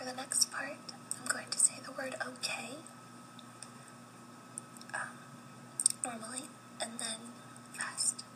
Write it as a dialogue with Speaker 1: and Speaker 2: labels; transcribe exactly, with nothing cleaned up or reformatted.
Speaker 1: the next part, I'm going to say the word okay, um, normally, and then fast.